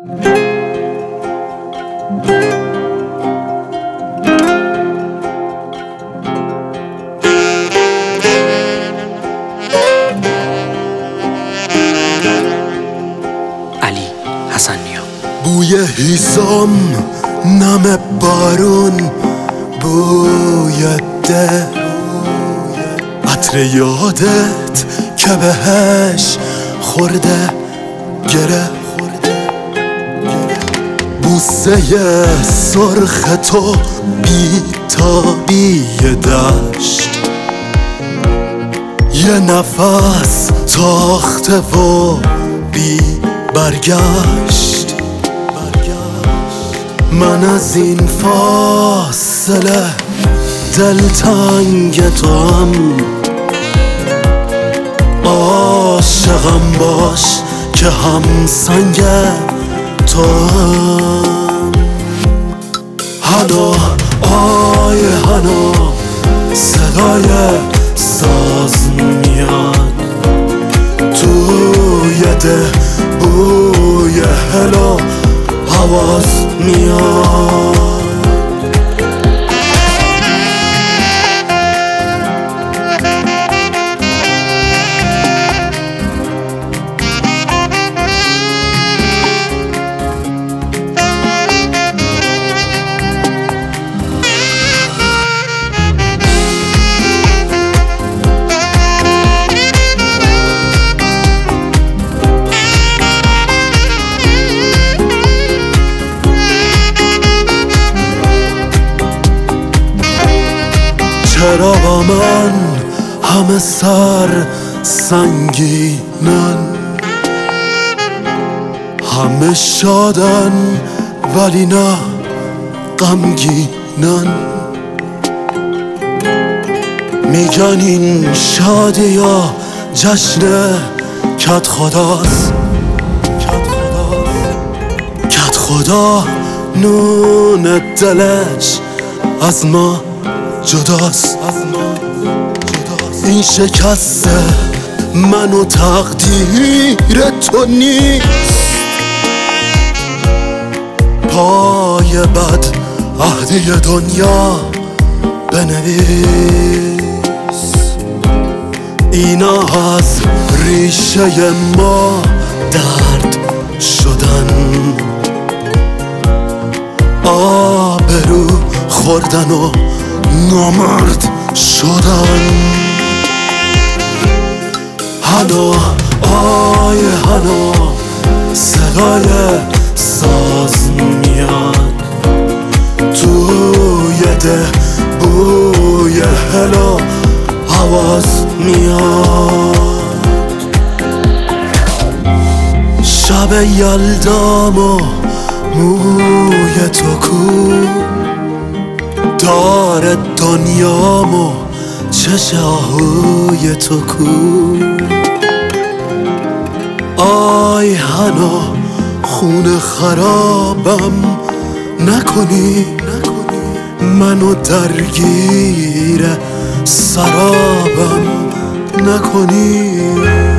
علی حسن‌نیا. بوی هیزم، نم بارون، بوی ده، عطر یادت که بهش خورده گره، بوسه سرخ تو بی تابی دشت، یه نفس تاخته و بی برگشت. من از این فاصله دلتنگ توام، عاشقم باش که همسنگ توام. هنو آی هنو صدای ساز میاد، توی ده بوی هلو حواس میاد. چرا با من همه سر سنگینن، همه شادن ولی نه غمگینن. میگن این شادی یا جشن کت خداست، کت خدا نون دلش از ما جداست. این شکست من و تقدیر تو نیست، پای بد عهدی دنیا بنویس. اینا از ریشه ما درد شدن، آبرو خوردن و نامرد شدن. هنو آی هنو صدای ساز میاد، توی ده بوی هلو حواس میاد. شب یلدام و موی تو کو، دار دنیامو چش آهوی تو کو. آی هنو خون خرابم نکنی، منو درگیر سرابم نکنی.